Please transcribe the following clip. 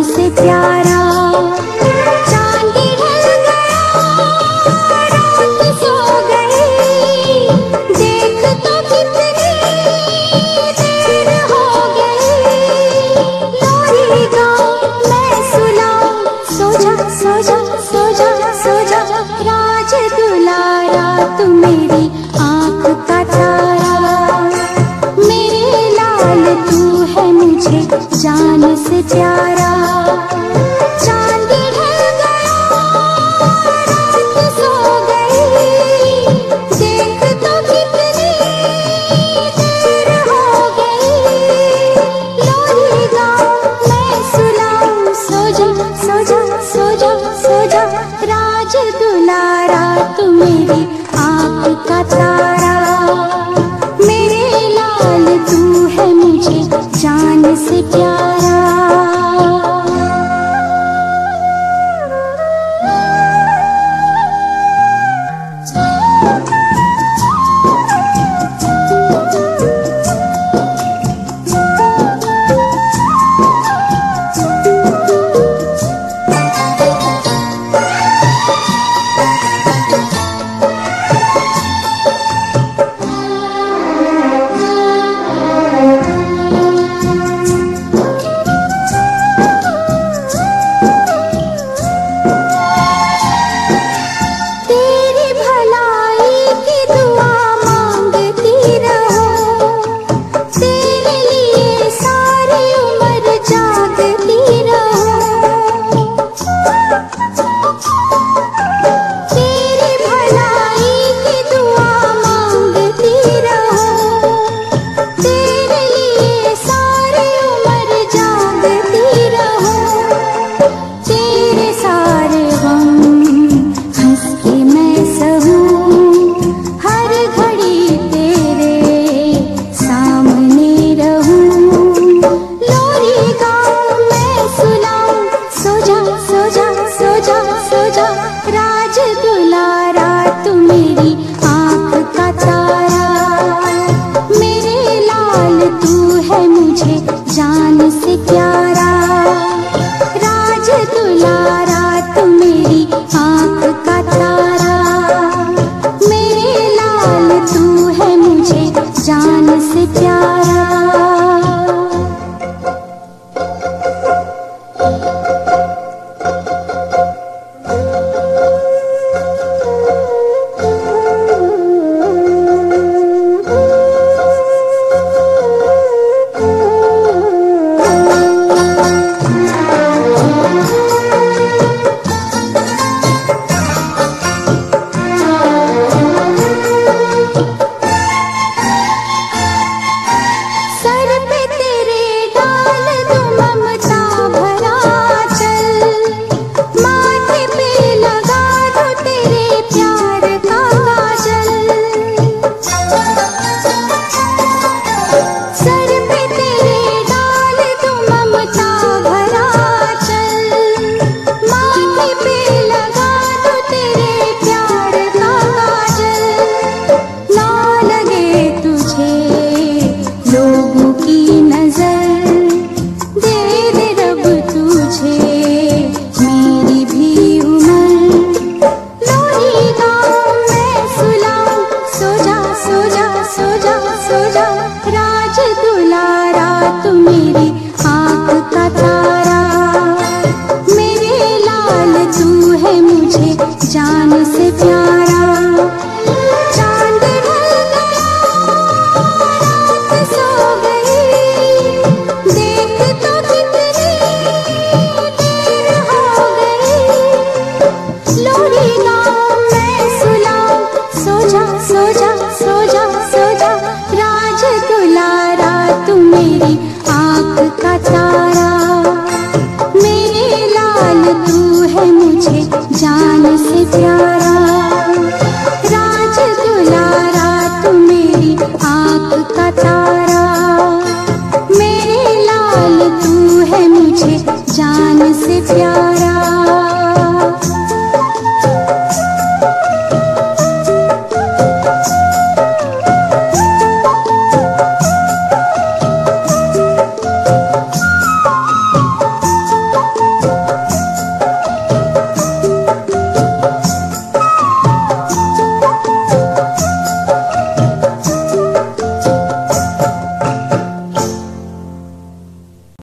से प्यारा। चांद ढल गया, रात सो गई, देख तो कितनी देर हो गई। लोरी गाऊं मैं सुनाऊं, सो जा सो जा सो जा सो जा। राज दुलारा तू मेरी आँख का तारा, मेरे लाल तू है मुझे जान से प्यारा। चांद ढल गया, रात सो गई, देख तो कितनी देर हो गई। लोरी गाऊं मैं सुनाऊं, सो जा सो जा सो जा सो जा। राज दुलारा तू मेरी आँख का तारा, मेरे लाल तू है मुझे जान से प्यारा। राज दुलारा तू मेरी आँख का तारा, मेरे लाल तू है मुझे जान से प्यारा। राज दुलारा तू मेरी आँख का तारा, मेरे लाल तू है मुझे जान से प्यारा।